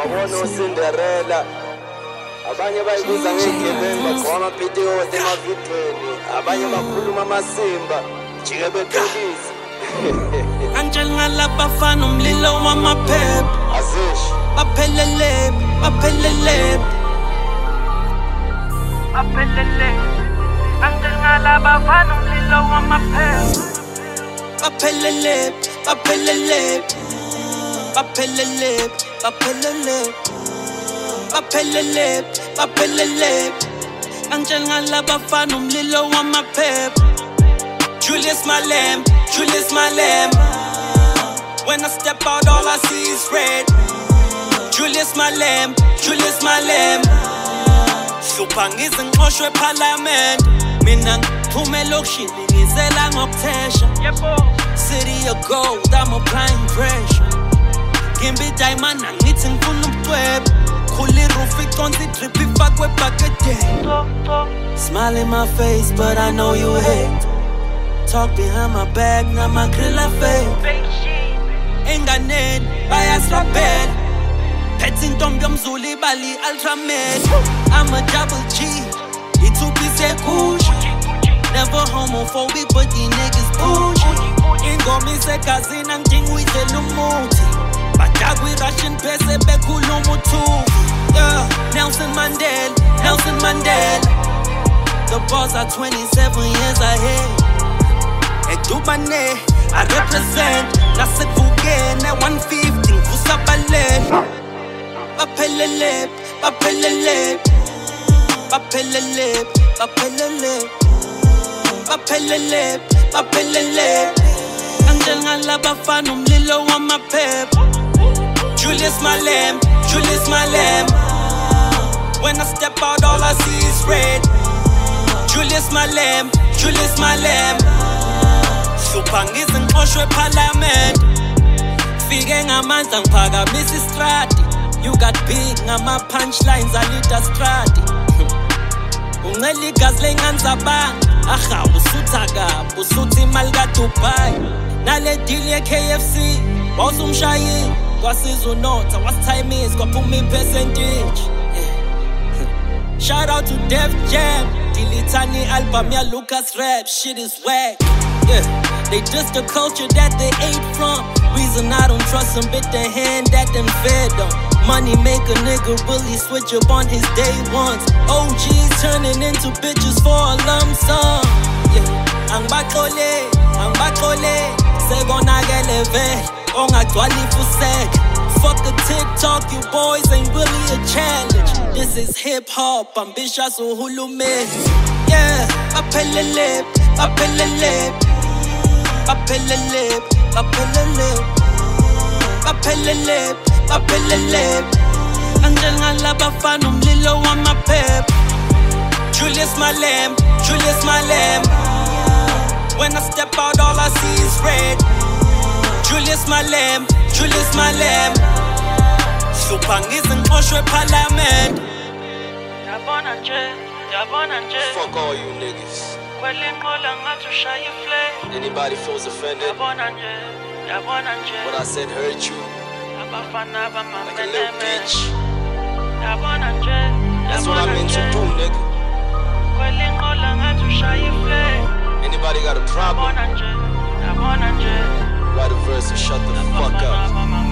Yabona uCinderella abanye bayibuza ngegebengu bagqoma videos emavidweni abanye bakhuluma amasimba jike beqolisa Angel ngalabafana umlilo wamaphepha azishi baphelele Angel ngalabafana umlilo wamaphepha baphelele Angel ngalabafana umlilo wamaphepha Julius my lamb When I step out all I see is red Julius my lamb Hlupha ngizinxoshwe eParliament Mina ngiphume elokishini ngizela ngokuthesha City of gold, I'm applying pressure Ngimbi diamond angithi ngifuna ubucwebe Khuli roof iconsi drip ifakwe ebhakede Smile in my face but I know you hate Talk behind my back, ngamagrilla fake Enganeni, bayaslapela Phethe intombi yomzulu ibali ultramed I'm a double G, i-2-piece ekusha Never homophobic but these niggas bullshit Ingoma isegazini angidingi uyidlela umuthi Badakwa i-Russian bese bekhuluma uthufi Nelson Mandela The boss are 27 years ahead Edubane, I represent Nasekuvukene 150 ngivusabale Baphelele Angel ngalabafana umlilo wamaphepha Julius my lamb When I step out all I see is red Julius my lamb Hlupha ngizinxoshwe eParliament Fike ngamandla ngiphakamisa istrati You got big ngama punchlines alida strati Uncela igazi lenganzabanga Aha usutha kabi usuthi imali kaDubai Nale deal ye-KFC Wawusumshayini kwasiza unotha wasithayimisa kwaphuma i-percentage Shout out to Def Jam Dilithani album ya Lucas Rap Shit is whack They just the culture that they ate from Reason I don't trust them bit the hand that them fed them Money make a nigga really switch up on his day ones OGs turning into bitches for a lump sum Angibaqole Sekonakele vele Ongagcwali fusek Fuck a TikTok, you boys ain't really a challenge This is hip-hop, ambitious uhulumeni Yeah, baphelele Angel ngalabafana umlilo wamaphepha Julius my lamb When I step out all I see is red Julius my lamb Hlupha ngizinxoshwe eParliament Yabona nje Fuck all you niggas Kwelinqola ngathi ushaya iflame Anybody feels offended Yabona nje What I said hurt you Abafana Like a bamamene little bitch Yabona nje That's what I meant to do nigga Kwelinqola ngathi ushaya iflame Anybody got a problem Yabona nje Write a verse and shut the fuck up